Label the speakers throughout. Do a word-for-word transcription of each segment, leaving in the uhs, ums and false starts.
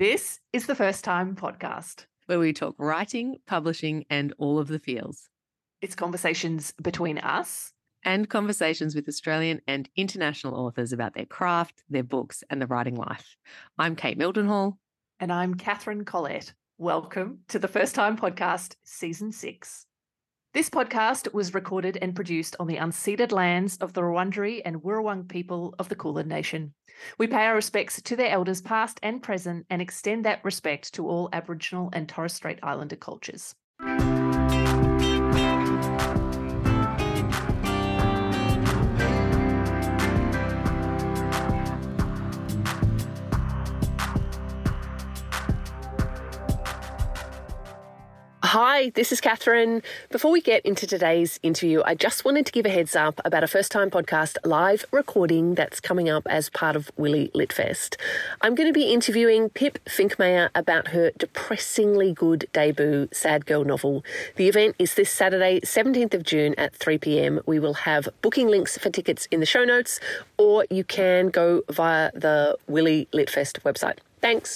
Speaker 1: This is the First Time Podcast,
Speaker 2: where we talk writing, publishing, and all of the feels.
Speaker 1: It's conversations between us
Speaker 2: and conversations with Australian and international authors about their craft, their books, and the writing life. I'm Kate Mildenhall.
Speaker 1: And I'm Catherine Collette. Welcome to the First Time Podcast, Season six. This podcast was recorded and produced on the unceded lands of the Wurundjeri and Wirrawong people of the Kulin Nation. We pay our respects to their elders past and present and extend that respect to all Aboriginal and Torres Strait Islander cultures. Hi, this is Catherine. Before we get into today's interview, I just wanted to give a heads up about a First Time Podcast live recording that's coming up as part of Willy Litfest. I'm going to be interviewing Pip Finkmayer about her depressingly good debut Sad Girl novel. The event is this Saturday, seventeenth of June at three p.m. We will have booking links for tickets in the show notes, or you can go via the Willy Litfest website. Thanks.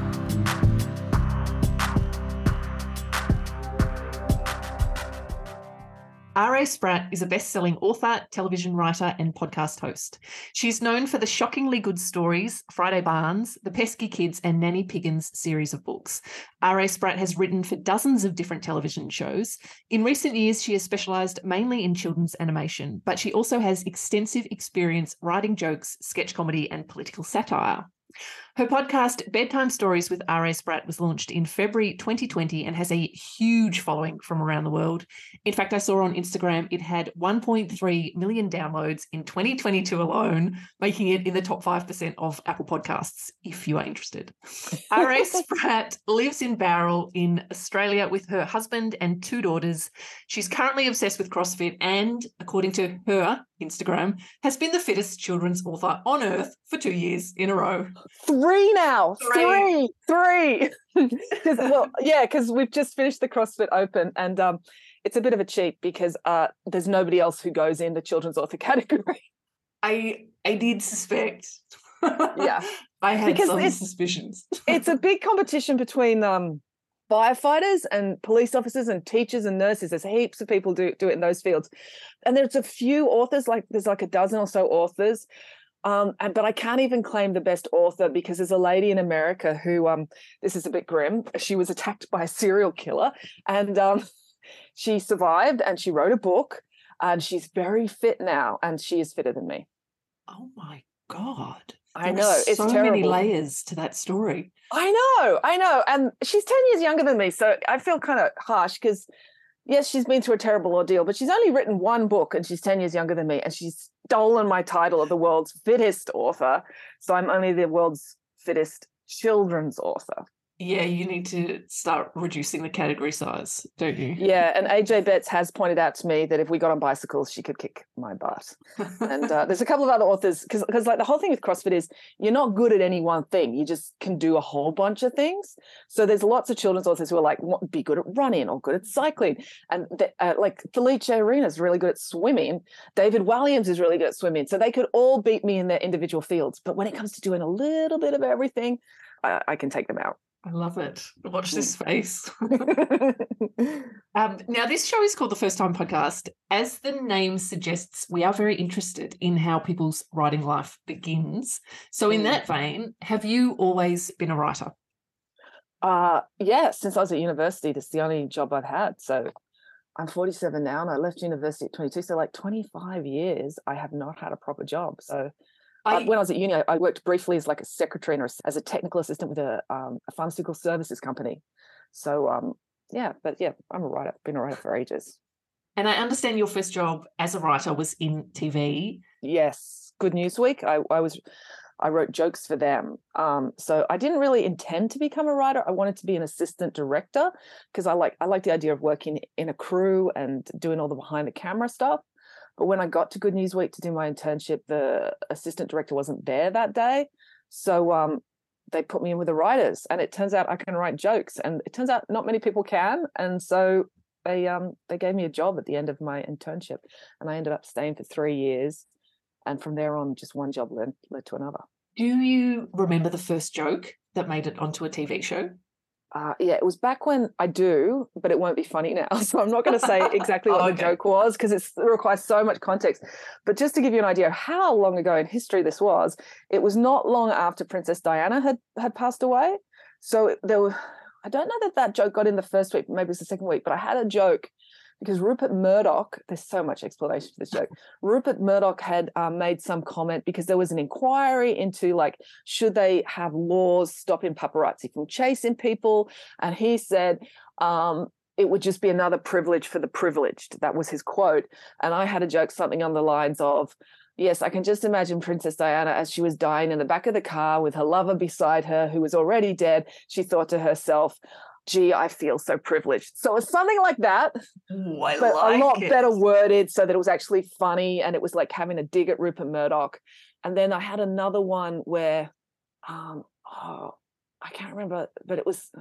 Speaker 1: R A Spratt is a best-selling author, television writer, and podcast host. She's known for the Shockingly Good Stories, Friday Barnes, The Pesky Kids, and Nanny Piggins series of books. R A Spratt has written for dozens of different television shows. In recent years, she has specialised mainly in children's animation, but she also has extensive experience writing jokes, sketch comedy, and political satire. Her podcast, Bedtime Stories with R A Spratt, was launched in February twenty twenty and has a huge following from around the world. In fact, I saw on Instagram it had one point three million downloads in twenty twenty-two alone, making it in the top five percent of Apple Podcasts, if you are interested. R A Spratt lives in Bowral in Australia with her husband and two daughters. She's currently obsessed with CrossFit and, according to her Instagram, has been the fittest children's author on earth for two years in a row.
Speaker 3: Three now, three, three. Because well, yeah, because we've just finished the CrossFit Open, and um, it's a bit of a cheat because uh, there's nobody else who goes in the children's author category.
Speaker 1: I I did suspect.
Speaker 3: Yeah,
Speaker 1: I had
Speaker 3: because
Speaker 1: some
Speaker 3: it's,
Speaker 1: suspicions.
Speaker 3: It's a big competition between um, firefighters and police officers and teachers and nurses. There's heaps of people do do it in those fields, and there's a few authors. Like there's like a dozen or so authors. Um, and but I can't even claim the best author because there's a lady in America who, um, this is a bit grim. She was attacked by a serial killer, and um, she survived, and she wrote a book, and she's very fit now, and she is fitter than me.
Speaker 1: Oh my God!
Speaker 3: I
Speaker 1: there
Speaker 3: know
Speaker 1: are
Speaker 3: it's
Speaker 1: so
Speaker 3: terrible.
Speaker 1: many layers to that story.
Speaker 3: I know, I know, and she's ten years younger than me, so I feel kind of harsh because. Yes, she's been through a terrible ordeal, but she's only written one book and she's ten years younger than me, and she's stolen my title of the world's fittest author. So I'm only the world's fittest children's author.
Speaker 1: Yeah, you need to start reducing the category size, don't you?
Speaker 3: Yeah, and A J Betts has pointed out to me that if we got on bicycles, she could kick my butt. And uh, there's a couple of other authors, because because like the whole thing with CrossFit is you're not good at any one thing. You just can do a whole bunch of things. So there's lots of children's authors who are like, be good at running or good at cycling. And they, uh, like Felice Arena is really good at swimming. David Walliams is really good at swimming. So they could all beat me in their individual fields. But when it comes to doing a little bit of everything, I, I can take them out.
Speaker 1: I love it. Watch this space. um, now, this show is called The First Time Podcast. As the name suggests, we are very interested in how people's writing life begins. So in that vein, have you always been a writer?
Speaker 3: Uh, yeah, since I was at university, that's the only job I've had. So I'm forty-seven now, and I left university at twenty-two. So like twenty-five years, I have not had a proper job. So I, uh, when I was at uni, I, I worked briefly as like a secretary and as a technical assistant with a, um, a pharmaceutical services company. So, um, yeah, but yeah, I'm a writer. Been a writer for ages.
Speaker 1: And I understand your first job as a writer was in T V.
Speaker 3: Yes, Good News Week. I, I was, I wrote jokes for them. Um, so I didn't really intend to become a writer. I wanted to be an assistant director because I like I like the idea of working in a crew and doing all the behind the camera stuff. But when I got to Good News Week to do my internship, the assistant director wasn't there that day. So um, they put me in with the writers, and it turns out I can write jokes, and it turns out not many people can. And so they um, they gave me a job at the end of my internship, and I ended up staying for three years. And from there on, just one job led, led to another.
Speaker 1: Do you remember the first joke that made it onto a T V show?
Speaker 3: Uh, yeah, it was back when I do, but it won't be funny now. So I'm not going to say exactly what
Speaker 1: Oh,
Speaker 3: the
Speaker 1: okay.
Speaker 3: joke was because it requires so much context. But just to give you an idea of how long ago in history this was, it was not long after Princess Diana had, had passed away. So there were, I don't know that that joke got in the first week, maybe it was the second week, but I had a joke because Rupert Murdoch, there's so much explanation for this joke. Rupert Murdoch had um, made some comment because there was an inquiry into like, should they have laws stopping paparazzi from chasing people? And he said, um, it would just be another privilege for the privileged. That was his quote. And I had a joke, something on the lines of, yes, I can just imagine Princess Diana as she was dying in the back of the car with her lover beside her who was already dead. She thought to herself, gee, I feel so privileged. So it's something like that,
Speaker 1: Ooh, I
Speaker 3: but
Speaker 1: like
Speaker 3: a lot
Speaker 1: it.
Speaker 3: better worded so that it was actually funny and it was like having a dig at Rupert Murdoch. And then I had another one where, um, oh, I can't remember, but it was,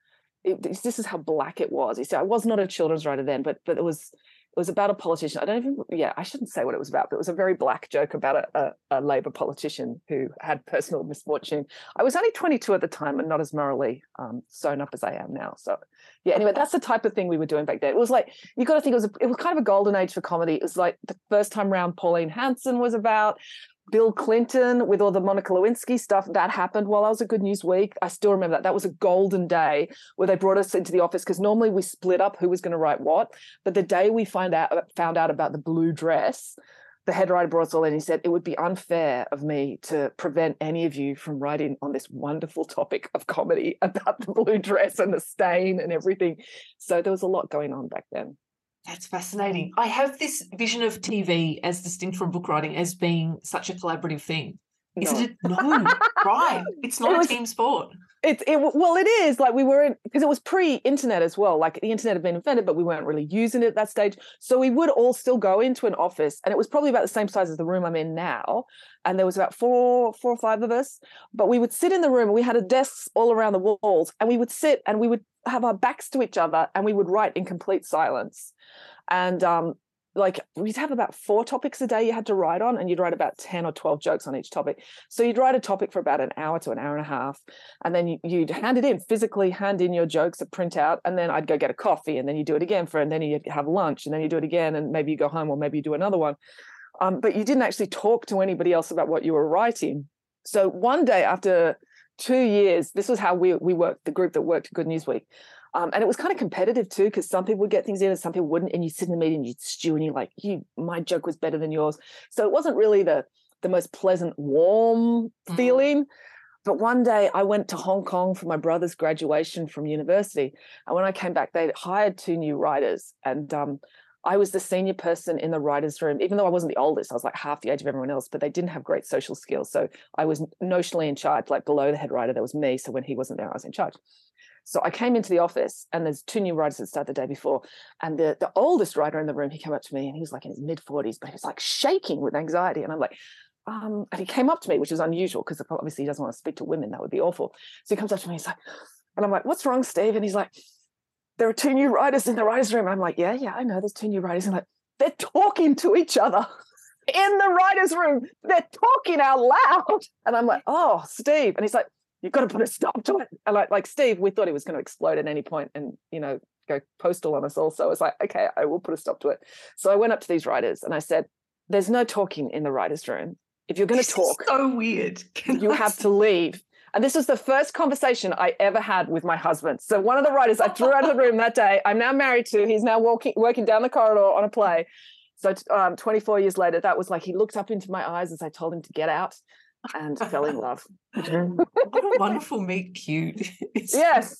Speaker 3: it, this is how black it was. You see, I was not a children's writer then, but but it was it was about a politician. I don't even, yeah, I shouldn't say what it was about, but it was a very black joke about a, a, a Labor politician who had personal misfortune. I was only twenty-two at the time and not as morally um, sewn up as I am now. So yeah, anyway, that's the type of thing we were doing back then. It was like, you got to think it was, a, it was kind of a golden age for comedy. It was like the first time round Pauline Hanson was about, Bill Clinton with all the Monica Lewinsky stuff, that happened while I was at Good News Week. I still remember that. That was a golden day where they brought us into the office because normally we split up who was going to write what. But the day we find out, found out about the blue dress, the head writer brought us all in. He said, it would be unfair of me to prevent any of you from writing on this wonderful topic of comedy about the blue dress and the stain and everything. So there was a lot going on back then.
Speaker 1: That's fascinating. I have this vision of T V as distinct from book writing as being such a collaborative thing. Is
Speaker 3: No.
Speaker 1: it? A, no, right. It's not
Speaker 3: It
Speaker 1: a
Speaker 3: was-
Speaker 1: team sport.
Speaker 3: It, it well, it is like we were in, because it was pre-internet as well. Like the internet had been invented, but we weren't really using it at that stage. So we would all still go into an office, and it was probably about the same size as the room I'm in now. And there was about four, four or five of us. But we would sit in the room, and we had a desks all around the walls, and we would sit and we would have our backs to each other, and we would write in complete silence. And um, like we'd have about four topics a day you had to write on, and you'd write about ten or twelve jokes on each topic. So you'd write a topic for about an hour to an hour and a half, and then you, you'd hand it in, physically hand in your jokes, a printout, and then I'd go get a coffee, and then you do it again for, and then you'd have lunch, and then you do it again, and maybe you go home, or maybe you do another one. Um, but you didn't actually talk to anybody else about what you were writing. So one day after two years, this was how we we worked, the group that worked at Good News Week. Um, and it was kind of competitive too, because some people would get things in and some people wouldn't. And you sit in the meeting, you'd stew, and you're like, "You, my joke was better than yours." So it wasn't really the the most pleasant, warm
Speaker 1: Mm.
Speaker 3: feeling. But one day I went to Hong Kong for my brother's graduation from university, and when I came back, they'd hired two new writers, and um, I was the senior person in the writers' room. Even though I wasn't the oldest, I was like half the age of everyone else. But they didn't have great social skills, so I was notionally in charge. Like below the head writer, there was me. So when he wasn't there, I was in charge. So I came into the office, and there's two new writers that started the day before. And the, the oldest writer in the room, he came up to me, and he was like in his mid forties, but he was like shaking with anxiety. And I'm like, um, and he came up to me, which is unusual because obviously he doesn't want to speak to women. That would be awful. So he comes up to me, he's like, and I'm like, what's wrong, Steve? And he's like, there are two new writers in the writers' room. And I'm like, yeah, yeah, I know there's two new writers. And I'm like, they're talking to each other in the writers' room. They're talking out loud. And I'm like, oh, Steve. And he's like, you've got to put a stop to it. And like, like Steve, we thought he was going to explode at any point and, you know, go postal on us all. So I was like, okay, I will put a stop to it. So I went up to these writers and I said, there's no talking in the writers' room. If you're going to talk,
Speaker 1: so weird. Can
Speaker 3: you
Speaker 1: I
Speaker 3: have
Speaker 1: say-
Speaker 3: to leave. And this was the first conversation I ever had with my husband. So one of the writers I threw out of the room that day, I'm now married to, he's now walking, working down the corridor on a play. So um, twenty-four years later, that was like, he looked up into my eyes as I told him to get out and fell in love.
Speaker 1: What a wonderful meet cute. It's-
Speaker 3: Yes.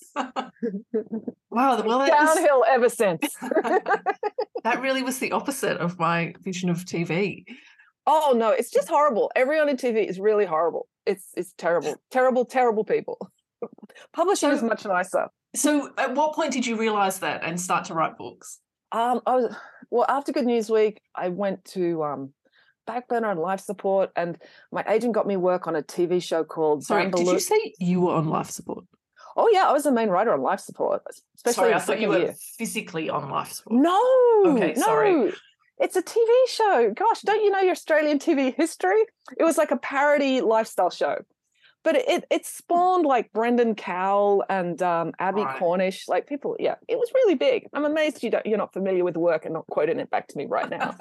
Speaker 1: Wow. Well, that, was-
Speaker 3: Downhill ever since.
Speaker 1: that really was the opposite of my vision of T V.
Speaker 3: Oh, no, it's just horrible. Everyone in T V is really horrible. It's it's terrible, terrible, terrible people. Publishing
Speaker 1: So-
Speaker 3: is much nicer.
Speaker 1: So at what point did you realize that and start to write books?
Speaker 3: Um, I was well after Good News Week, I went to um, Backburner and Life Support, and my agent got me work on a T V show called.
Speaker 1: Sorry, did
Speaker 3: Bambaloo.
Speaker 1: you say you were on life support?
Speaker 3: Oh yeah, I was the main writer on Life Support, especially
Speaker 1: Sorry,
Speaker 3: in
Speaker 1: I
Speaker 3: the
Speaker 1: thought you
Speaker 3: second
Speaker 1: were
Speaker 3: year.
Speaker 1: physically on life support.
Speaker 3: No,
Speaker 1: Okay,
Speaker 3: no.
Speaker 1: sorry.
Speaker 3: It's a T V show. Gosh, don't you know your Australian T V history? It was like a parody lifestyle show. But it it spawned like Brendan Cowell and um, Abby
Speaker 1: Right.
Speaker 3: Cornish, like people. Yeah, it was really big. I'm amazed you don't, you're not familiar with the work and not quoting it back to me right now.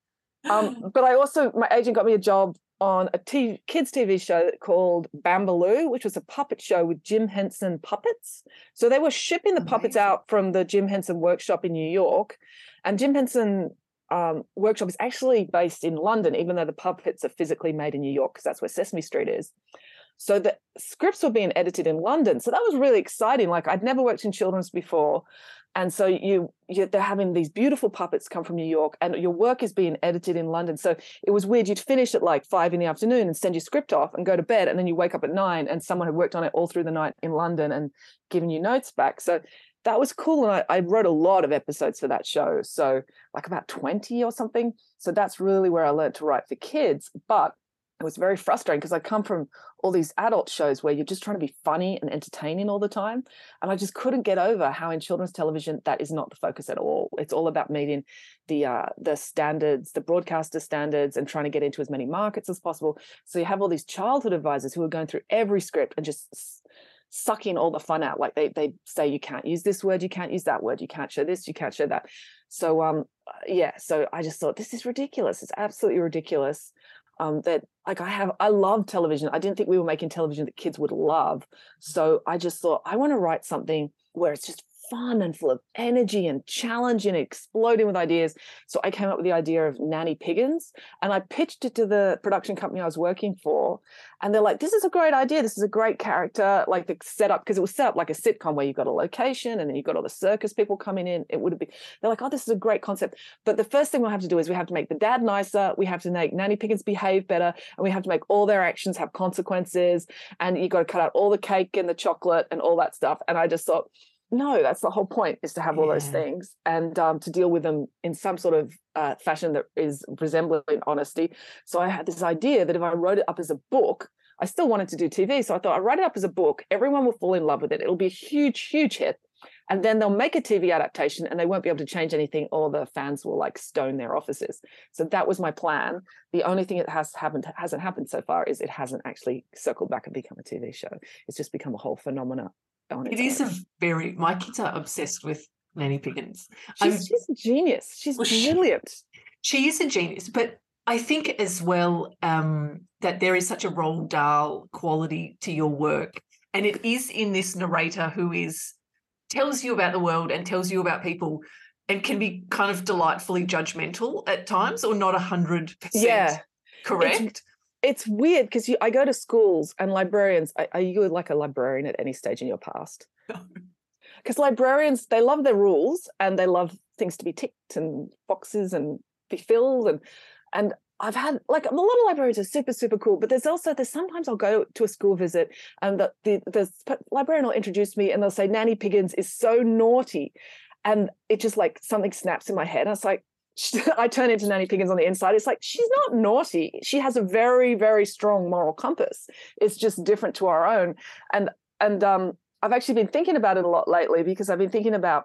Speaker 3: um, but I also, my agent got me a job on a T V, kids T V show called Bambaloo, which was a puppet show with Jim Henson puppets. So they were shipping the puppets
Speaker 1: Amazing.
Speaker 3: out from the Jim Henson workshop in New York, and Jim Henson um, workshop is actually based in London, even though the puppets are physically made in New York because that's where Sesame Street is. So the scripts were being edited in London. So that was really exciting. Like I'd never worked in children's before. And so you, you they're having these beautiful puppets come from New York and your work is being edited in London. So it was weird. You'd finish at like five in the afternoon and send your script off and go to bed. And then you wake up at nine and someone had worked on it all through the night in London and given you notes back. So that was cool. And I, I wrote a lot of episodes for that show. So like about twenty or something. So that's really where I learned to write for kids. But it was very frustrating because I come from all these adult shows where you're just trying to be funny and entertaining all the time. And I just couldn't get over how in children's television, that is not the focus at all. It's all about meeting the uh, the standards, the broadcaster standards, and trying to get into as many markets as possible. So you have all these childhood advisors who are going through every script and just sucking all the fun out. Like they they say, you can't use this word, you can't use that word, you can't show this, you can't show that. So um yeah, so I just thought, this is ridiculous. It's absolutely ridiculous. Um, that like I have, I love television. I didn't think we were making television that kids would love. So I just thought, I want to write something where it's just fun and full of energy and challenging and exploding with ideas. So I came up with the idea of Nanny Piggins, and I pitched it to the production company I was working for. And they're like, this is a great idea. This is a great character. Like the setup, because it was set up like a sitcom where you've got a location and then you've got all the circus people coming in. It would have been, they're like, oh, this is a great concept. But the first thing we'll have to do is we have to make the dad nicer. We have to make Nanny Piggins behave better. And we have to make all their actions have consequences. And you've got to cut out all the cake and the chocolate and all that stuff. And I just thought, no, that's the whole point, is to have all
Speaker 1: Yeah.
Speaker 3: those things and um, to deal with them in some sort of uh, fashion that is resembling honesty. So I had this idea that if I wrote it up as a book, I still wanted to do T V. So I thought I'd write it up as a book. Everyone will fall in love with it. It'll be a huge, huge hit. And then they'll make a T V adaptation and they won't be able to change anything, or the fans will like stone their offices. So that was my plan. The only thing that has happened hasn't happened so far is it hasn't actually circled back and become a T V show. It's just become a whole phenomenon.
Speaker 1: It is a very, my kids are obsessed with Nanny Piggins.
Speaker 3: She's, she's a genius. She's
Speaker 1: well, she-
Speaker 3: brilliant.
Speaker 1: She is a genius, but I think as well um, that there is such a Roald Dahl quality to your work, and it is in this narrator who is tells you about the world and tells you about people, and can be kind of delightfully judgmental at times, or not a hundred percent
Speaker 3: Yeah.
Speaker 1: correct.
Speaker 3: It's, it's weird because I go to schools and librarians. Are, are you like a librarian at any stage in your past?
Speaker 1: No.
Speaker 3: Because librarians, they love their rules and they love things to be ticked and boxes and be filled. And and I've had, like, a lot of librarians are super, super cool, but there's also, there's sometimes I'll go to a school visit and the, the, the librarian will introduce me and they'll say, Nanny Piggins is so naughty. And it just like something snaps in my head. And it's like, I turn into Nanny Piggins on the inside. It's like, she's not naughty. She has a very, very strong moral compass. It's just different to our own. And, and um, I've actually been thinking about it a lot lately, because I've been thinking about,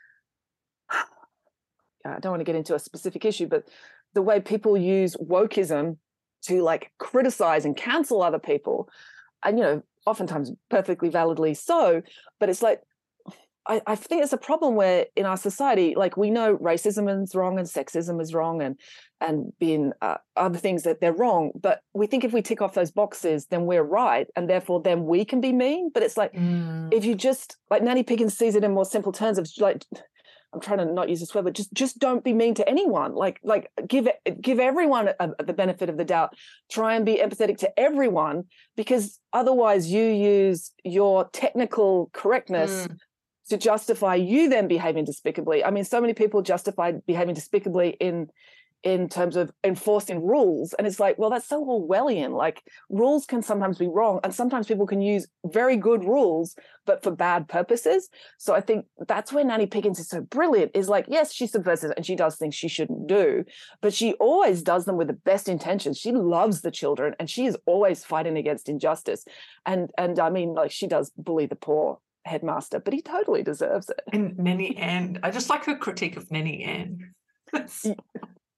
Speaker 3: I don't want to get into a specific issue, but the way people use wokeism to like criticize and cancel other people, and, you know, oftentimes perfectly validly so, but it's like, I, I think it's a problem where in our society, like, we know racism is wrong and sexism is wrong and and being uh, other things that they're wrong, but we think if we tick off those boxes, then we're right, and therefore then we can be mean. But it's like,
Speaker 1: Mm.
Speaker 3: if you just, like, Nanny Piggins sees it in more simple terms of like, I'm trying to not use this word, but just just don't be mean to anyone. Like like give give everyone a, a, the benefit of the doubt. Try and be empathetic to everyone, because otherwise you use your technical correctness
Speaker 1: Mm.
Speaker 3: to justify you then behaving despicably. I mean, so many people justify behaving despicably in in terms of enforcing rules. And it's like, well, that's so Orwellian. Like, rules can sometimes be wrong, and sometimes people can use very good rules, but for bad purposes. So I think that's where Nanny Piggins is so brilliant, is like, yes, she's subversive and she does things she shouldn't do, but she always does them with the best intentions. She loves the children and she is always fighting against injustice. And, and I mean, like, she does bully the poor headmaster, but he totally deserves it.
Speaker 1: And Nanny Ann, I just like her critique of Nanny Ann.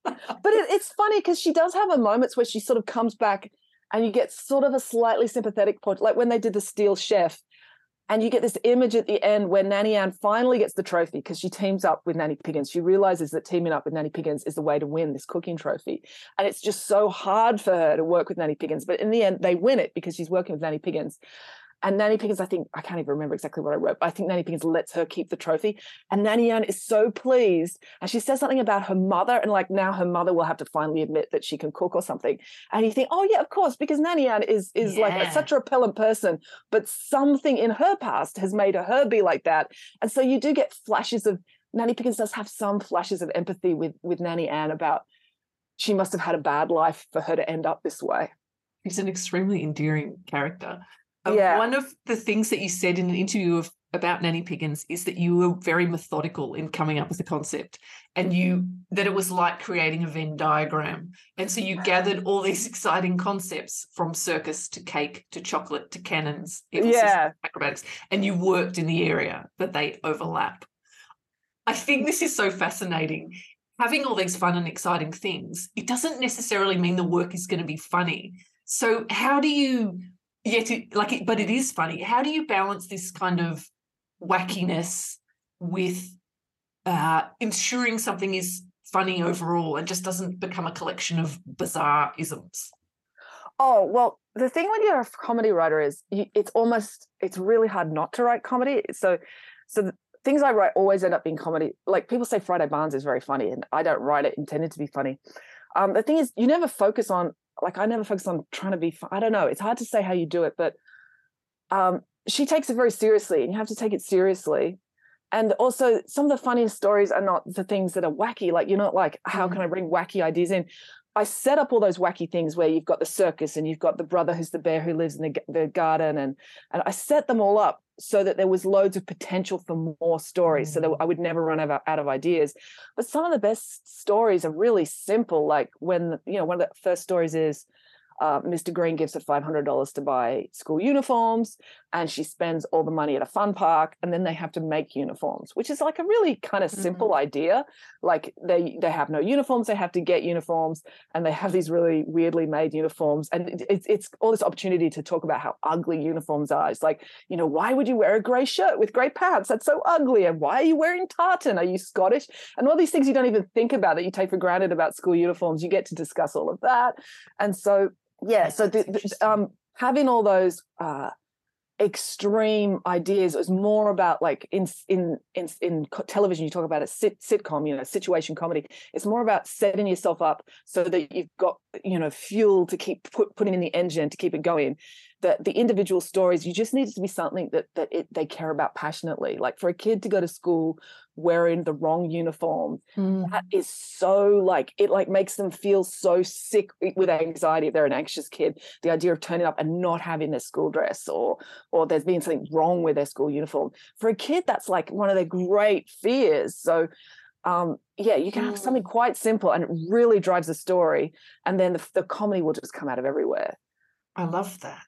Speaker 3: But it, it's funny because she does have her moments where she sort of comes back and you get sort of a slightly sympathetic point, like when they did the Steel Chef. And you get this image at the end where Nanny Ann finally gets the trophy because she teams up with Nanny Piggins. She realizes that teaming up with Nanny Piggins is the way to win this cooking trophy. And it's just so hard for her to work with Nanny Piggins. But in the end, they win it because she's working with Nanny Piggins. And Nanny Piggins, I think, I can't even remember exactly what I wrote, but I think Nanny Piggins lets her keep the trophy. And Nanny Ann is so pleased. And she says something about her mother. And like now her mother will have to finally admit that she can cook or something. And you think, oh, yeah, of course, because Nanny Ann is, is
Speaker 1: Yeah.
Speaker 3: like a, such a repellent person. But something in her past has made her be like that. And so you do get flashes of, Nanny Piggins does have some flashes of empathy with, with Nanny Ann about she must have had a bad life for her to end up this way.
Speaker 1: He's an extremely endearing character. Um,
Speaker 3: Yeah.
Speaker 1: One of the things that you said in an interview of, about Nanny Piggins is that you were very methodical in coming up with the concept, and you that it was like creating a Venn diagram. And so you gathered all these exciting concepts from circus to cake to chocolate to cannons,
Speaker 3: Yeah.
Speaker 1: acrobatics, and you worked in the area that they overlap. I think this is so fascinating. Having all these fun and exciting things, it doesn't necessarily mean the work is going to be funny. So how do you... Yet, it, like, it, but it is funny. How do you balance this kind of wackiness with uh, ensuring something is funny overall and just doesn't become a collection of bizarre isms?
Speaker 3: Oh, well, the thing when you're a comedy writer is you, it's almost, it's really hard not to write comedy. So, so the things I write always end up being comedy. Like people say Friday Barnes is very funny, and I don't write it intended to be funny. Um, the thing is, you never focus on, like I never focus on trying to be fun. I don't know. It's hard to say how you do it, but um, she takes it very seriously, and you have to take it seriously. And also some of the funniest stories are not the things that are wacky. Like, you're not like, how can I bring wacky ideas in? I set up all those wacky things where you've got the circus and you've got the brother who's the bear who lives in the, the garden. And, and I set them all up so that there was loads of potential for more stories, mm. so that I would never run out of, out of ideas. But some of the best stories are really simple. Like when, you know, one of the first stories is, Uh, Mister Green gives her five hundred dollars to buy school uniforms, and she spends all the money at a fun park, and then they have to make uniforms, which is like a really kind of simple mm-hmm. idea. Like they they have no uniforms, they have to get uniforms, and they have these really weirdly made uniforms. And it, it's it's all this opportunity to talk about how ugly uniforms are. It's like, you know, why would you wear a grey shirt with grey pants? That's so ugly. And why are you wearing tartan? Are you Scottish? And all these things you don't even think about that you take for granted about school uniforms. You get to discuss all of that. And so Yeah, so the, the, um, having all those uh, extreme ideas was more about, like in in in in television, you talk about a sit, sitcom, you know, situation comedy. It's more about setting yourself up so that you've got, you know, fuel to keep put, putting in the engine to keep it going. The the individual stories, you just need it to be something that that it, they care about passionately. Like for a kid to go to school wearing the wrong uniform, mm. that is so like, it like makes them feel so sick with anxiety if they're an anxious kid. The idea of turning up and not having their school dress, or or there's been something wrong with their school uniform. For a kid, that's like one of their great fears. So um, yeah, you can have something quite simple and it really drives the story. And then the, the comedy will just come out of everywhere.
Speaker 1: I love that.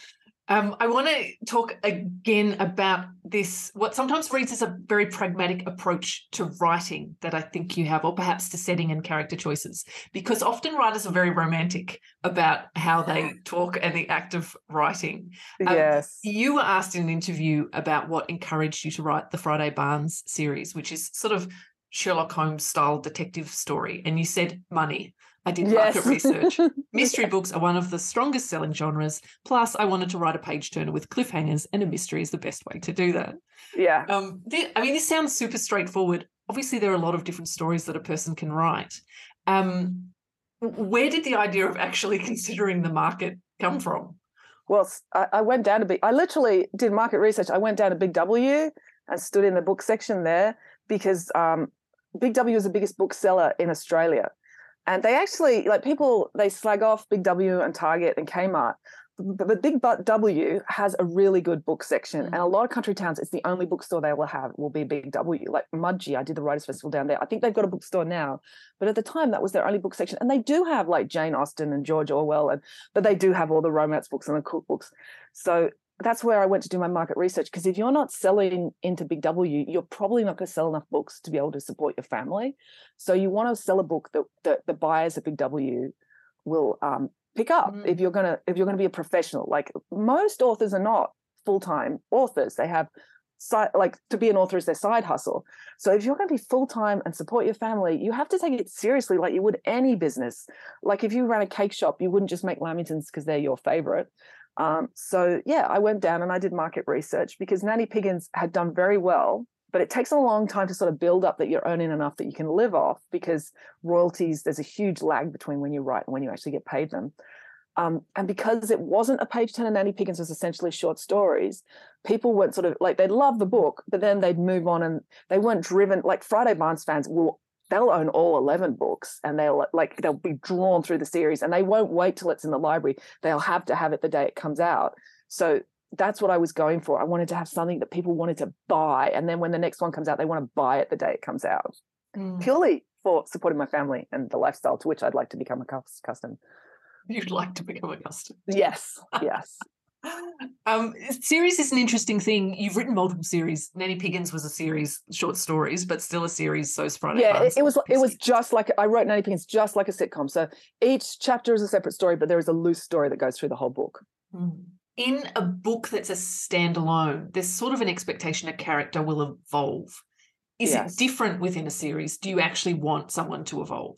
Speaker 1: Um, I want to talk again about this, what sometimes reads as a very pragmatic approach to writing that I think you have, or perhaps to setting and character choices, because often writers are very romantic about how they talk and the act of writing. Um,
Speaker 3: yes.
Speaker 1: You were asked in an interview about what encouraged you to write the Friday Barnes series, which is sort of Sherlock Holmes style detective story, and you said money. I did
Speaker 3: yes.
Speaker 1: market research. Mystery books are one of the strongest selling genres. Plus, I wanted to write a page turner with cliffhangers, and a mystery is the best way to do that.
Speaker 3: Yeah.
Speaker 1: Um, th- I mean, this sounds super straightforward. Obviously, there are a lot of different stories that a person can write. Um, where did the idea of actually considering the market come from?
Speaker 3: Well, I, I went down to Big, I literally did market research. I went down to Big W and stood in the book section there because um, Big W is the biggest bookseller in Australia. And they actually, like people, they slag off Big W and Target and Kmart, but, but Big W has a really good book section. Mm-hmm. And a lot of country towns, it's the only bookstore they will have will be Big W. Like Mudgee, I did the Writers' Festival down there. I think they've got a bookstore now, but at the time that was their only book section. And they do have like Jane Austen and George Orwell, and but they do have all the romance books and the cookbooks. So that's where I went to do my market research, because if you're not selling into Big W, you're probably not going to sell enough books to be able to support your family. So you want to sell a book that, that the buyers at Big W will um, pick up. Mm. If you're gonna if you're gonna be a professional, like most authors are not full-time authors. They have side, like to be an author is their side hustle. So if you're going to be full-time and support your family, you have to take it seriously, like you would any business. Like if you ran a cake shop, you wouldn't just make Lamingtons because they're your favorite. Um, so yeah, I went down and I did market research because Nanny Piggins had done very well, but it takes a long time to sort of build up that you're earning enough that you can live off, because royalties, there's a huge lag between when you write and when you actually get paid them. Um, and because it wasn't a page turner, Nanny Piggins was essentially short stories, people weren't sort of like, they'd love the book, but then they'd move on and they weren't driven. Like Friday Barnes fans will, they'll own all eleven books and they'll like, they'll be drawn through the series and they won't wait till it's in the library. They'll have to have it the day it comes out. So that's what I was going for. I wanted to have something that people wanted to buy. And then when the next one comes out, they want to buy it the day it comes out. Mm. Purely for supporting my family and the lifestyle to which I'd like to become accustomed.
Speaker 1: You'd like to become accustomed.
Speaker 3: Yes, yes.
Speaker 1: um, series is an interesting thing. You've written multiple series. Nanny Piggins was a series, short stories, but still a series. So is Friday
Speaker 3: Yeah,
Speaker 1: Barnes.
Speaker 3: it, it was. It was just like I wrote Nanny Piggins just like a sitcom. So each chapter is a separate story, but there is a loose story that goes through the whole book.
Speaker 1: Mm. In a book that's a standalone, there's sort of an expectation a character will evolve. Is yes. it different within a series? Do you actually want someone to evolve?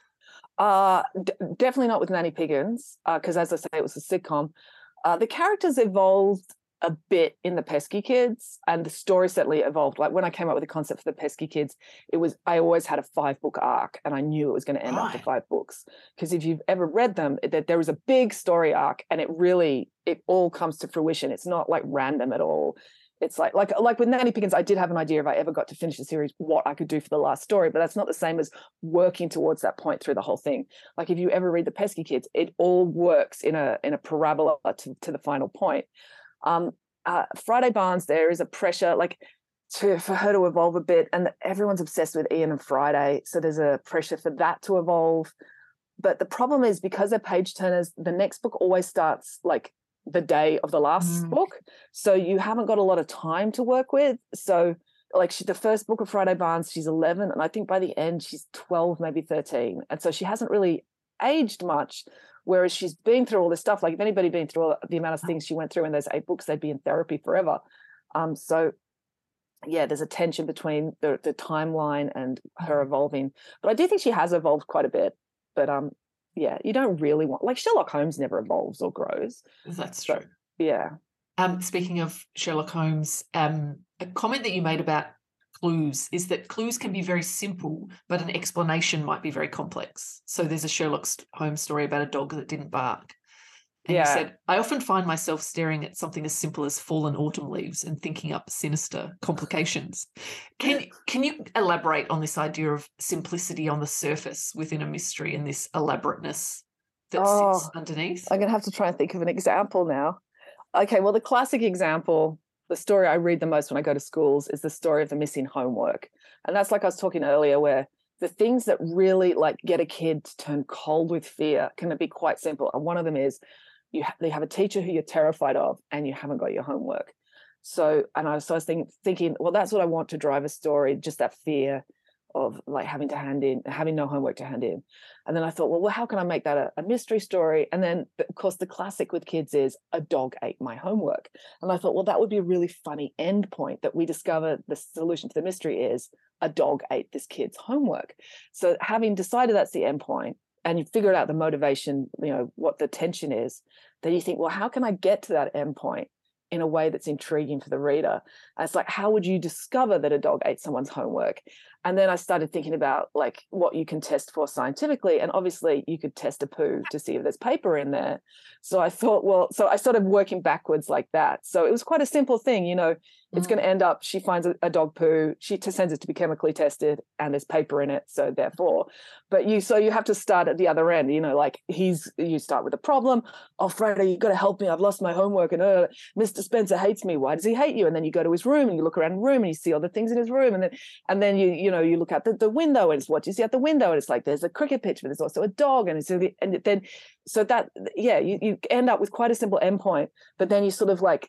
Speaker 3: Uh, d- definitely not with Nanny Piggins, because uh, as I say, it was a sitcom. Uh, the characters evolved a bit in the Pesky Kids, and the story certainly evolved. Like when I came up with the concept for the Pesky Kids, it was I always had a five book arc, and I knew it was going to end right. after five books. Because if you've ever read them, that there was a big story arc, and it really it all comes to fruition. It's not like random at all. It's like like like with Nanny Piggins, I did have an idea if I ever got to finish the series, what I could do for the last story, but that's not the same as working towards that point through the whole thing. Like if you ever read the Pesky Kids, it all works in a in a parabola to, to the final point. Um, uh, Friday Barnes, there is a pressure like to for her to evolve a bit, and everyone's obsessed with Ian and Friday, so there's a pressure for that to evolve. But the problem is because they're page turners, the next book always starts like the day of the last mm. book, so you haven't got a lot of time to work with. So like she, the first book of Friday Barnes, she's eleven, and I think by the end she's twelve, maybe thirteen, and so she hasn't really aged much, whereas she's been through all this stuff. Like if anybody been through all the amount of things she went through in those eight books, they'd be in therapy forever. Um so yeah, there's a tension between the, the timeline and her evolving, but I do think she has evolved quite a bit. But um yeah, you don't really want, like Sherlock Holmes never evolves or grows.
Speaker 1: That's
Speaker 3: but,
Speaker 1: true.
Speaker 3: Yeah.
Speaker 1: Um, speaking of Sherlock Holmes, um, a comment that you made about clues is that clues can be very simple, but an explanation might be very complex. So there's a Sherlock Holmes story about a dog that didn't bark. And yeah. you said, I often find myself staring at something as simple as fallen autumn leaves and thinking up sinister complications. Can, can you elaborate on this idea of simplicity on the surface within a mystery and this elaborateness that oh, sits underneath?
Speaker 3: I'm going to have to try and think of an example now. Okay, well, the classic example, the story I read the most when I go to schools is the story of the missing homework. And that's like I was talking earlier, where the things that really like get a kid to turn cold with fear can be quite simple. And one of them is, You have, you have a teacher who you're terrified of and you haven't got your homework. So, and I was, so I was thinking, thinking, well, that's what I want to drive a story, just that fear of like having to hand in, having no homework to hand in. And then I thought, well, well how can I make that a, a mystery story? And then, of course, the classic with kids is a dog ate my homework. And I thought, well, that would be a really funny end point that we discover the solution to the mystery is a dog ate this kid's homework. So having decided that's the end point, and you figured out the motivation, you know, what the tension is, then you think, well, how can I get to that endpoint in a way that's intriguing for the reader? And it's like, how would you discover that a dog ate someone's homework? And then I started thinking about like what you can test for scientifically. And obviously you could test a poo to see if there's paper in there. So I thought, well, so I started working backwards like that. So it was quite a simple thing, you know, it's mm. going to end up, she finds a, a dog poo, she t- sends it to be chemically tested and there's paper in it. So therefore, but you, so you have to start at the other end, you know, like he's, you start with a problem. Oh, Friday, you got to help me. I've lost my homework. And uh, Mister Spencer hates me. Why does he hate you? And then you go to his room and you look around the room and you see all the things in his room. And then, and then you, you know, you look out the, the window and it's what you see out the window. And it's like, there's a cricket pitch, but there's also a dog. And it's, and then, so that, yeah, you, you end up with quite a simple endpoint, but then you sort of like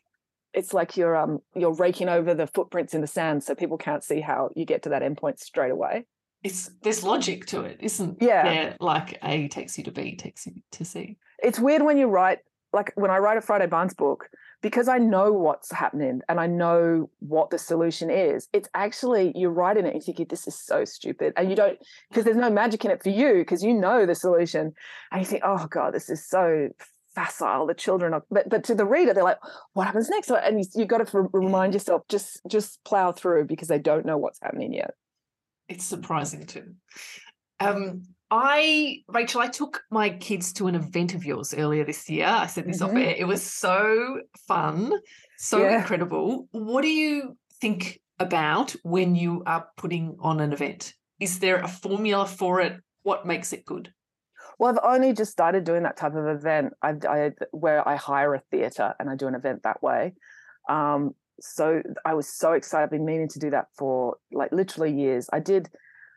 Speaker 3: it's like you're um you're raking over the footprints in the sand so people can't see how you get to that endpoint straight away.
Speaker 1: It's there's logic to it, isn't
Speaker 3: yeah.
Speaker 1: there? Like A takes you to B, takes you to C.
Speaker 3: It's weird when you write, like when I write a Friday Barnes book, because I know what's happening and I know what the solution is. It's actually, you're writing it and thinking, this is so stupid. And you don't, because there's no magic in it for you, because you know the solution. And you think, oh God, this is so facile. The children are, but, but to the reader, they're like, what happens next? And you, you've got to remind yourself, just, just plow through, because they don't know what's happening yet.
Speaker 1: It's surprising too. Um, I, Rachel, I took my kids to an event of yours earlier this year. I said this mm-hmm. off air. It was so fun, so yeah. incredible. What do you think about when you are putting on an event? Is there a formula for it? What makes it good?
Speaker 3: Well, I've only just started doing that type of event I, I, where I hire a theatre and I do an event that way. Um, so I was so excited. I've been meaning to do that for like literally years. I did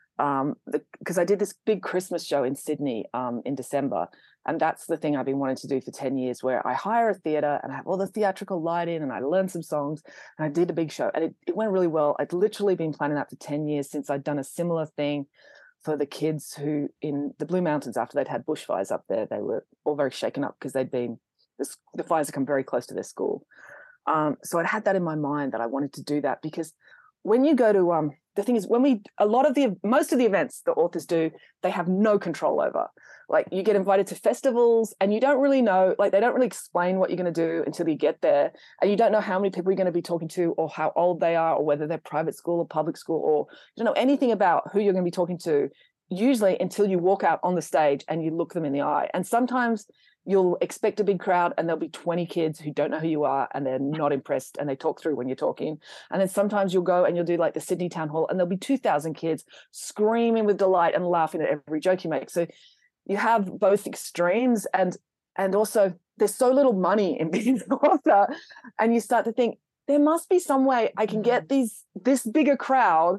Speaker 3: um because I did this big Christmas show in Sydney um in December, and that's the thing I've been wanting to do for ten years, where I hire a theatre and I have all the theatrical lighting and I learn some songs and I did a big show, and it, it went really well. I'd literally been planning that for ten years since I'd done a similar thing for the kids who in the Blue Mountains, after they'd had bushfires up there. They were all very shaken up because they'd been the, the fires had come very close to their school. Um so I'd had that in my mind that I wanted to do that, because when you go to um the thing is, when we a lot of the most of the events the authors do, they have no control over. Like, you get invited to festivals and you don't really know, like they don't really explain what you're going to do until you get there, and you don't know how many people you're going to be talking to, or how old they are, or whether they're private school or public school, or you don't know anything about who you're going to be talking to, usually until you walk out on the stage and you look them in the eye. And sometimes you'll expect a big crowd and there'll be twenty kids who don't know who you are and they're not impressed, and they talk through when you're talking. And then sometimes you'll go and you'll do like the Sydney Town Hall and there'll be two thousand kids screaming with delight and laughing at every joke you make. So you have both extremes, and and also there's so little money in being an author, and you start to think there must be some way I can get these this bigger crowd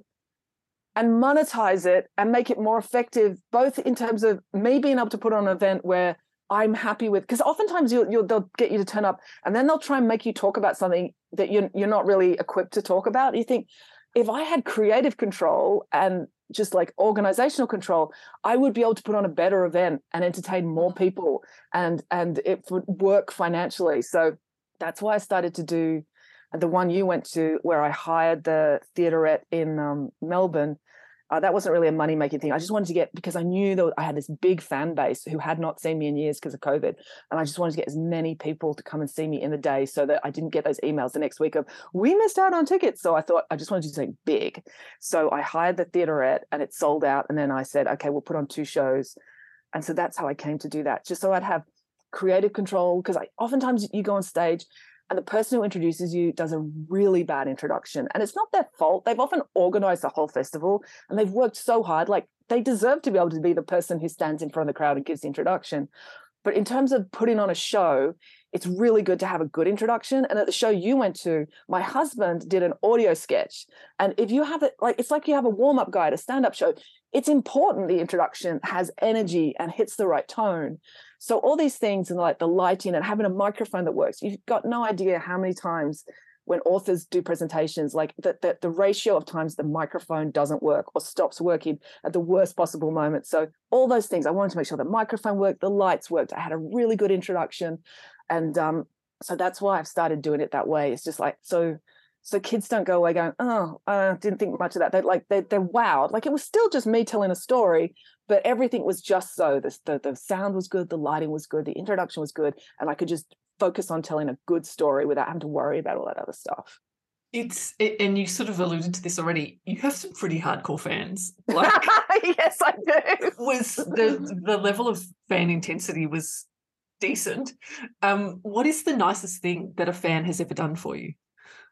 Speaker 3: and monetize it and make it more effective, both in terms of me being able to put on an event where I'm happy with, because oftentimes you'll, you'll they'll get you to turn up and then they'll try and make you talk about something that you're you're not really equipped to talk about. You think, if I had creative control and just like organizational control, I would be able to put on a better event and entertain more people, and and it would work financially. So that's why I started to do the one you went to, where I hired the theaterette in um, Melbourne. Uh, that wasn't really a money-making thing. I just wanted to get, because I knew that I had this big fan base who had not seen me in years because of COVID, and I just wanted to get as many people to come and see me in the day so that I didn't get those emails the next week of, we missed out on tickets. So I thought I just wanted to do something big. So I hired the theaterette and it sold out. And then I said, okay, we'll put on two shows. And so that's how I came to do that, just so I'd have creative control, because I oftentimes you go on stage and the person who introduces you does a really bad introduction, and it's not their fault. They've often organized the whole festival and they've worked so hard, like they deserve to be able to be the person who stands in front of the crowd and gives the introduction. But in terms of putting on a show, it's really good to have a good introduction. And at the show you went to, my husband did an audio sketch. And if you have it, like, it's like you have a warm-up guide, a stand-up show. It's important the introduction has energy and hits the right tone. So all these things, and like the lighting and having a microphone that works, you've got no idea how many times when authors do presentations, like the, the, the ratio of times the microphone doesn't work or stops working at the worst possible moment. So all those things, I wanted to make sure the microphone worked, the lights worked. I had a really good introduction. And um, so that's why I've started doing it that way. It's just like, so so kids don't go away going, oh, I didn't think much of that. They like they they're wowed. Like, it was still just me telling a story, but everything was just so. The, the the sound was good, the lighting was good, the introduction was good, and I could just focus on telling a good story without having to worry about all that other stuff.
Speaker 1: It's it, and you sort of alluded to this already. You have some pretty hardcore fans. Like,
Speaker 3: yes, I do.
Speaker 1: Was the the level of fan intensity was decent. Um, what is the nicest thing that a fan has ever done for you?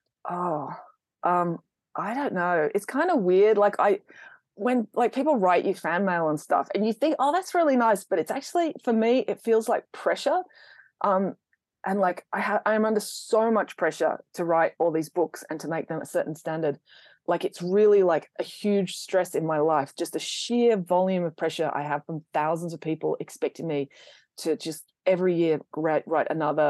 Speaker 3: Oh, um, I don't know. It's kind of weird. Like I, when like people write you fan mail and stuff, and you think, oh, that's really nice, but it's actually, for me, it feels like pressure. Um, and like I have, I'm under so much pressure to write all these books and to make them a certain standard. Like, it's really like a huge stress in my life, just the sheer volume of pressure I have from thousands of people expecting me to just every year write, write another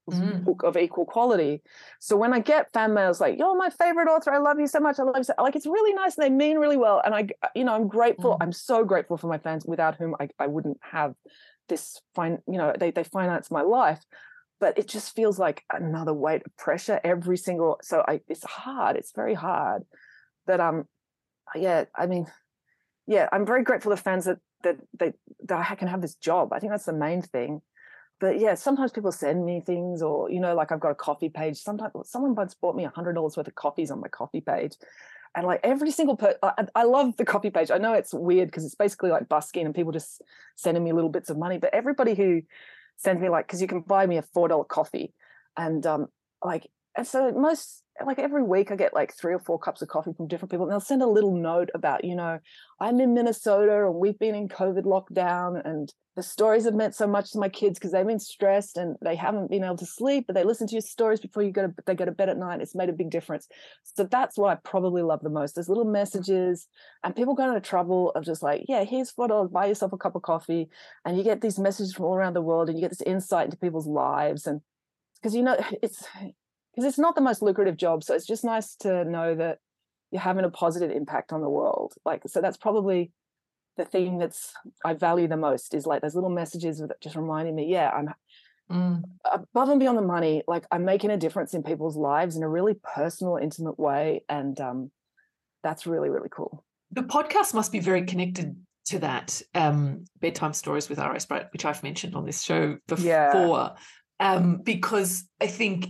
Speaker 1: Mm.
Speaker 3: book of equal quality. So when I get fan mails like, you're my favorite author, I love you so much, I love you so, like, it's really nice and they mean really well. And I, you know, I'm grateful.
Speaker 1: Mm.
Speaker 3: I'm so grateful for my fans, without whom I, I wouldn't have this fine, you know, they, they finance my life. But it just feels like another weight of pressure every single, so I, it's hard. It's very hard that, um, yeah, I mean, yeah, I'm very grateful to fans that, that, that, that I can have this job. I think that's the main thing. But yeah, sometimes people send me things, or, you know, like I've got a coffee page. Sometimes someone once bought me a hundred dollars worth of coffees on my coffee page. And like every single person, I, I love the coffee page. I know it's weird because it's basically like busking and people just sending me little bits of money, but everybody who sends me, like, because you can buy me a four dollar coffee, and um like, and so most, like every week I get like three or four cups of coffee from different people, and they'll send a little note about, you know, I'm in Minnesota and we've been in COVID lockdown, and the stories have meant so much to my kids because they've been stressed and they haven't been able to sleep, but they listen to your stories before you go to they go to bed at night. It's made a big difference. So that's what I probably love the most. There's little messages, and people go into trouble of just like, yeah, here's four dollars, buy yourself a cup of coffee, and you get these messages from all around the world, and you get this insight into people's lives. And because, you know, it's because it's not the most lucrative job, so it's just nice to know that you're having a positive impact on the world. Like, so that's probably the thing that's I value the most, is like those little messages that just reminding me, yeah, I'm
Speaker 1: Mm.
Speaker 3: above and beyond the money, like I'm making a difference in people's lives in a really personal, intimate way. And um, that's really, really cool.
Speaker 1: The podcast must be very connected to that, um, Bedtime Stories with R A Spratt, which I've mentioned on this show before,
Speaker 3: Yeah.
Speaker 1: um, because I think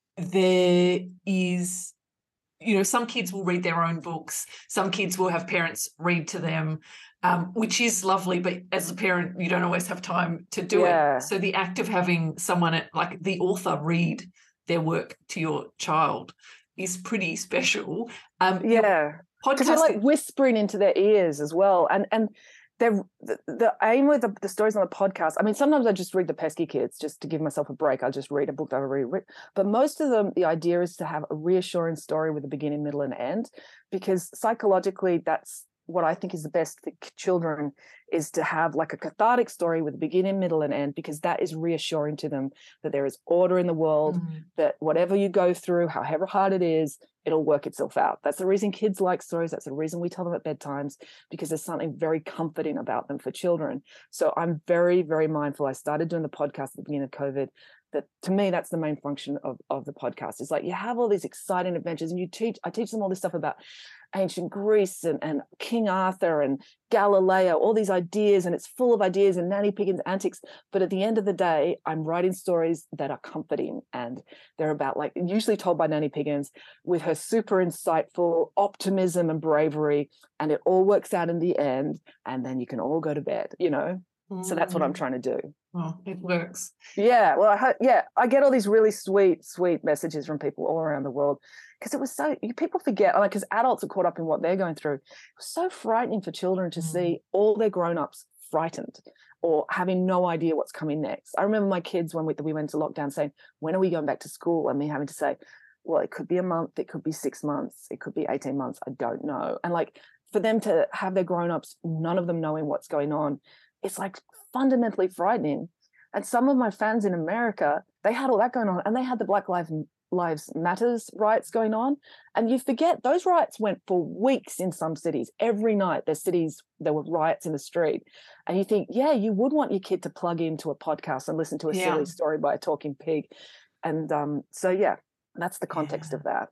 Speaker 1: there is, you know, some kids will read their own books, some kids will have parents read to them, um, which is lovely, but as a parent, you don't always have time to do
Speaker 3: Yeah.
Speaker 1: it. So the act of having someone at, like the author read their work to your child is pretty special. Um,
Speaker 3: Yeah. Because you're like
Speaker 1: podcasting,
Speaker 3: whispering into their ears as well. And and they're, the, the aim with the, the stories on the podcast, I mean, sometimes I just read The Pesky Kids just to give myself a break. I'll just read a book that I've already read. But most of them, the idea is to have a reassuring story with a beginning, middle, and end, because psychologically, that's what I think is the best for children, is to have like a cathartic story with a beginning, middle, and end, because that is reassuring to them that there is order in the world,
Speaker 1: mm,
Speaker 3: that whatever you go through, however hard it is, it'll work itself out. That's the reason kids like stories. That's the reason we tell them at bedtimes, because there's something very comforting about them for children. So I'm very, very mindful. I started doing the podcast at the beginning of COVID. That to me, that's the main function of, of the podcast. It's like you have all these exciting adventures, and you teach, I teach them all this stuff about ancient Greece and, and King Arthur and Galileo, all these ideas, and it's full of ideas and Nanny Piggins antics. But at the end of the day, I'm writing stories that are comforting, and they're about, like, usually told by Nanny Piggins with her super insightful optimism and bravery, and it all works out in the end, and then you can all go to bed, you know?
Speaker 1: mm.
Speaker 3: So that's what I'm trying to do.
Speaker 1: Oh, it works.
Speaker 3: Yeah, well, I ho- yeah, I get all these really sweet, sweet messages from people all around the world, because it was so, you, people forget, like, because adults are caught up in what they're going through. It was so frightening for children to
Speaker 1: Mm.
Speaker 3: see all their grown-ups frightened or having no idea what's coming next. I remember my kids when we, we went to lockdown saying, when are we going back to school? And me having to say, well, it could be a month, it could be six months, it could be eighteen months, I don't know. And like, for them to have their grown-ups, none of them knowing what's going on, it's like fundamentally frightening. And some of my fans in America, they had all that going on, and they had the Black Lives Lives Matters riots going on. And you forget those riots went for weeks in some cities. Every night there's cities, there were riots in the street. And you think, yeah, you would want your kid to plug into a podcast and listen to a
Speaker 1: Yeah.
Speaker 3: silly story by a talking pig. And um, so, yeah, that's the context
Speaker 1: Yeah.
Speaker 3: of that.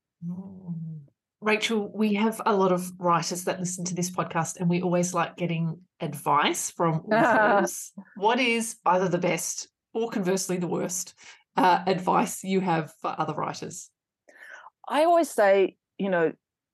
Speaker 1: Mm. Rachel, we have a lot of writers that listen to this podcast, and we always like getting advice from authors. What is either the best or conversely the worst uh, advice you have for other writers?
Speaker 3: I always say, you know,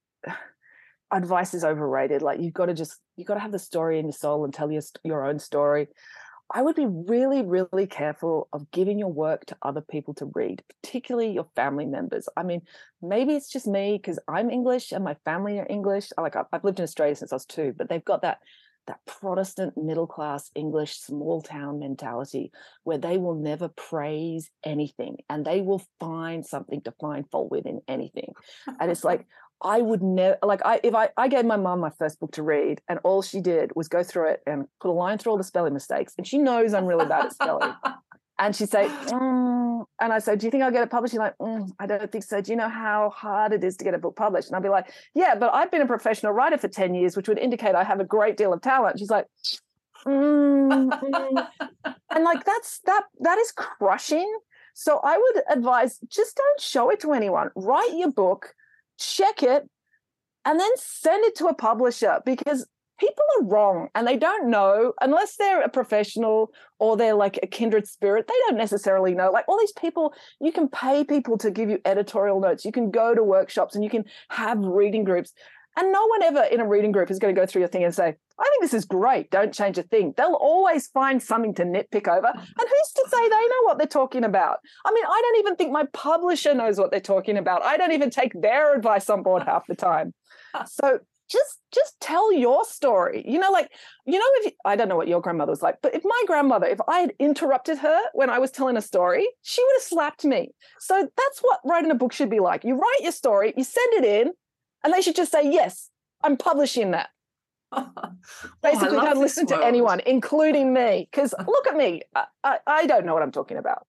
Speaker 3: advice is overrated. Like, you've got to just, you've got to have the story in your soul and tell your, your own story. I would be really, really careful of giving your work to other people to read, particularly your family members. I mean, maybe it's just me because I'm English and my family are English. Like, I've lived in Australia since I was two, but they've got that that Protestant middle-class English small town mentality where they will never praise anything and they will find something to find fault with in anything. And it's like, I would never, like, I if I, I gave my mum my first book to read, and all she did was go through it and put a line through all the spelling mistakes, and she knows I'm really bad at spelling. And she'd say, mm. and I said, do you think I'll get it published? She's like, mm, I don't think so. Do you know how hard it is to get a book published? And I'd be like, yeah, but I've been a professional writer for ten years, which would indicate I have a great deal of talent. She's like, mm, mm. And like, that's, that, that is crushing. So I would advise, just don't show it to anyone. Write your book, check it, and then send it to a publisher, because people are wrong and they don't know, unless they're a professional or they're like a kindred spirit. They don't necessarily know. Like all these people, you can pay people to give you editorial notes. You can go to workshops and you can have reading groups. And no one ever in a reading group is going to go through your thing and say, I think this is great, don't change a thing. They'll always find something to nitpick over. And who's to say they know what they're talking about? I mean, I don't even think my publisher knows what they're talking about. I don't even take their advice on board half the time. So just just tell your story. You know, like, you know, if you, I don't know what your grandmother was like, but if my grandmother, if I had interrupted her when I was telling a story, she would have slapped me. So that's what writing a book should be like. You write your story, you send it in, and they should just say, yes, I'm publishing that. Basically,
Speaker 1: oh,
Speaker 3: don't listen
Speaker 1: world.
Speaker 3: to anyone, including me, because look at me. I, I, I don't know what I'm talking about.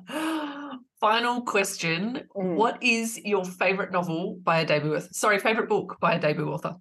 Speaker 1: Final question.
Speaker 3: Mm.
Speaker 1: What is your favourite novel by a debut author? Sorry, favourite book by a debut author?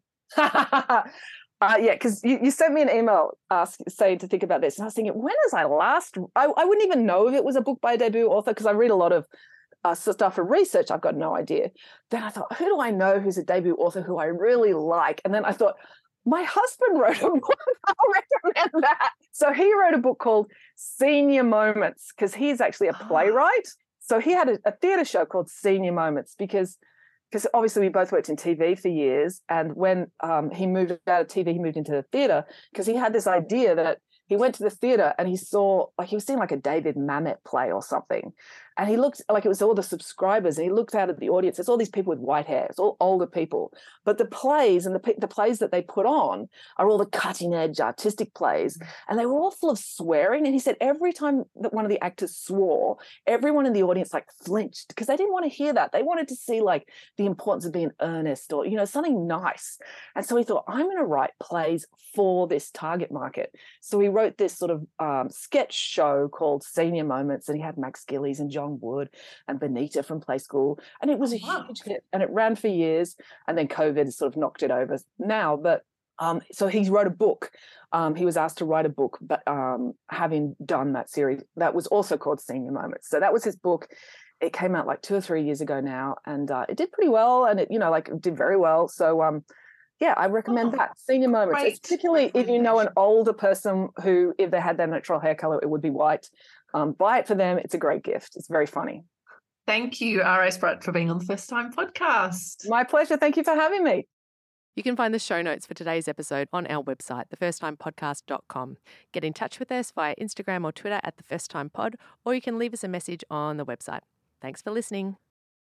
Speaker 3: uh, yeah, because you, you sent me an email ask, saying to think about this. And I was thinking, when was I last? I, I wouldn't even know if it was a book by a debut author, because I read a lot of uh, stuff for research. I've got no idea. Then I thought, who do I know who's a debut author who I really like? And then I thought, my husband wrote a book. I'll recommend that. So he wrote a book called Senior Moments, because he's actually a playwright. So he had a, a theatre show called Senior Moments, because because obviously we both worked in T V for years. And when um, he moved out of T V, he moved into the theatre, because he had this idea that he went to the theatre and he saw, like he was seeing like a David Mamet play or something. And he looked like it was all the subscribers, and he looked out at the audience. It's all these people with white hair. It's all older people. But the plays and the, the plays that they put on are all the cutting edge artistic plays. And they were all full of swearing. And he said every time that one of the actors swore, everyone in the audience like flinched, because they didn't want to hear that. They wanted to see like the importance of being earnest, or, you know, something nice. And so he thought, I'm going to write plays for this target market. So he wrote this sort of um, sketch show called Senior Moments, and he had Max Gillies and John Wood and Benita from Play School, and it was a
Speaker 1: wow.
Speaker 3: huge hit, and it ran for years, and then COVID has sort of knocked it over now. But um, so he wrote a book. Um, he was asked to write a book, but um, having done that series, that was also called Senior Moments. So that was his book. It came out like two or three years ago now, and uh, it did pretty well, and it, you know, like it did very well. So um, yeah, I recommend oh, that. Senior Moments, it's particularly if you know an older person who, if they had their natural hair color, it would be white. Um, buy it for them. It's a great gift. It's very funny.
Speaker 1: Thank you, R A Spratt, for being on the First Time podcast.
Speaker 3: My pleasure. Thank you for having me.
Speaker 2: You can find the show notes for today's episode on our website, the first time podcast dot com. Get in touch with us via Instagram or Twitter at the First Time Pod, or you can leave us a message on the website. Thanks for listening.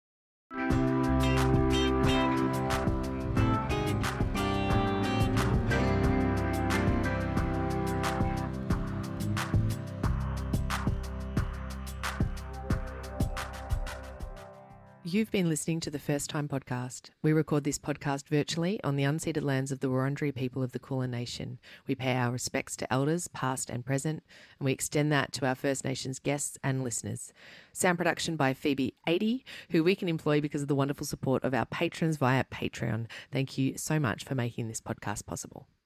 Speaker 2: You've been listening to the First Time podcast. We record this podcast virtually on the unceded lands of the Wurundjeri people of the Kulin Nation. We pay our respects to elders, past and present, and we extend that to our First Nations guests and listeners. Sound production by Phoebe eighty, who we can employ because of the wonderful support of our patrons via Patreon. Thank you so much for making this podcast possible.